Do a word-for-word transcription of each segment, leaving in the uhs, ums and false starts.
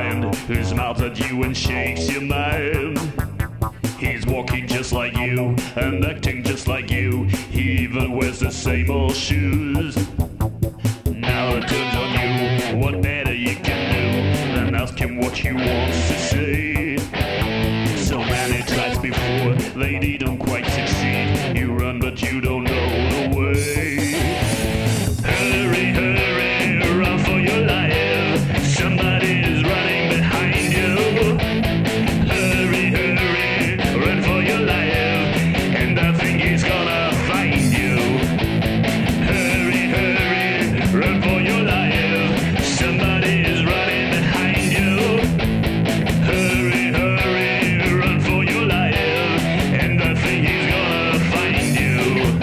behind, who smiles at you and shakes your mind. He's walking just like you and acting just like you. He even wears the same old shoes. Now it turns on you, what better you can do than ask him what he wants to say. So many tries before, they didn't quite succeed. You run but you don't know the way. Hurry, hurry, run for your life. Somebody is running behind you. Hurry, hurry, run for your life, and I think he's gonna find you. Hurry, hurry, run for your life. Somebody is running behind you. Hurry, hurry, run for your life, and I think he's gonna find you.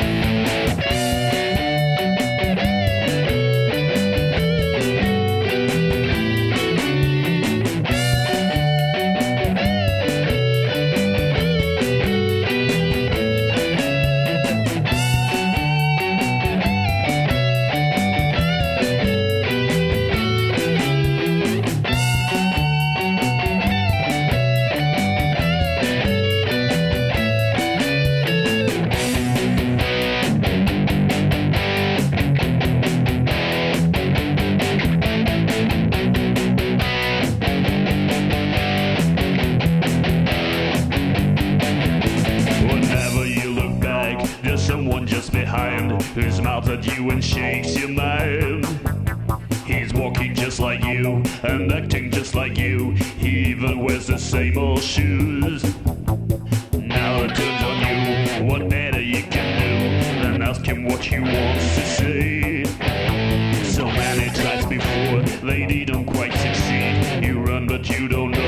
There's someone just behind who smiles at you and shakes your mind. He's walking just like you and acting just like you. He even wears the same old shoes. Now it turns on you, what better you can do than ask him what he wants to say. So many tries before, they didn't quite succeed. You run but you don't know